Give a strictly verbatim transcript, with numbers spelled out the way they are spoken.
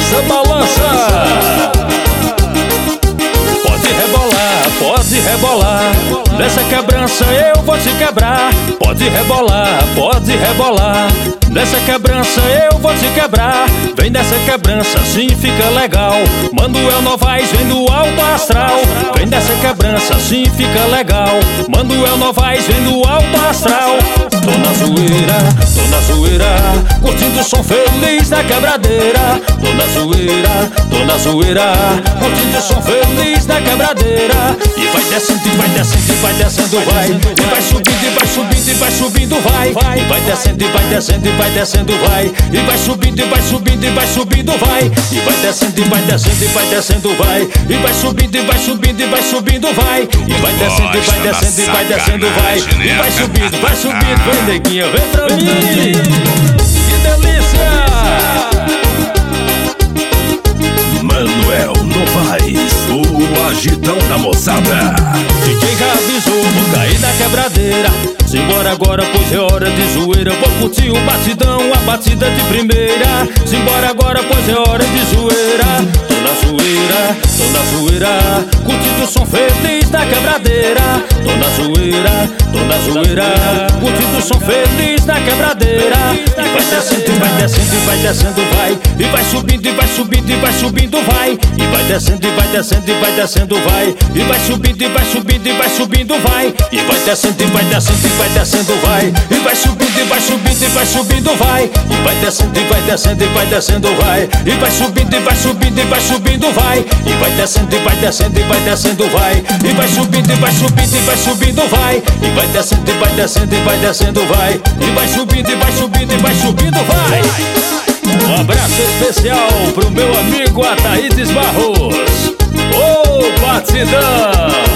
balança, balança. Pode rebolar, pode rebolar. Nessa quebrança eu vou te quebrar. Pode rebolar, pode rebolar. Nessa quebrança eu vou te quebrar. Vem dessa quebrança, assim fica legal. Manuel Novaes vem do alto astral. Vem dessa quebrança, assim fica legal. Manuel Novaes vem do alto astral. Tô na zoeira, tô na zoeira, curtindo o som feliz da quebradeira. Tô na zoeira, tô na zoeira, curtindo o som feliz da quebradeira. E vai descendo, e vai descendo, e vai descendo, vai. E vai subindo, e vai subindo, e vai subindo, vai. E vai descendo, e vai descendo, e vai descendo, vai. E vai subindo, e vai subindo, e vai subindo, vai. E vai descendo, e vai descendo, e vai descendo, vai. E vai subindo, e vai subindo, e vai subindo, vai. E vai descendo, e vai descendo, e vai descendo, vai. E vai subindo, vai subindo, vem neguinha, vem pra mim. Que delícia! Manuel Novaes, o agitão da moçada. D J já avisou, vou cair na quebradeira. Simbora agora, pois é hora de zoeira. Vou curtir o batidão, a batida de primeira. Simbora agora, pois é hora de zoeira. Tô na zoeira, tô na zoeira, curtindo o som feliz da quebradeira. Tô na zoeira, tô na zoeira, curtindo o som feliz da quebradeira. E vai descendo, e vai descendo, e vai descendo, vai. E vai subindo, e vai subindo, e vai subindo, vai. E vai descendo, e vai descendo, e vai descendo, vai. E vai subindo, e vai subindo, e vai subindo, vai. E vai descendo, e vai descendo, e vai descendo, vai. E vai subindo, e vai subindo, e vai subindo, vai. E vai descendo, e vai descendo, e vai descendo, vai. E vai subindo, e vai subindo, e vai subindo, vai. E vai descendo, e vai descendo, e vai descendo, vai. E vai subindo, e vai subindo, e vai subindo, vai. E vai descendo, e vai descendo, e vai descendo, vai. E vai subindo, e vai subindo, e vai subindo, vai. Um abraço especial pro meu amigo Ataídes Barros. Ô, batidão!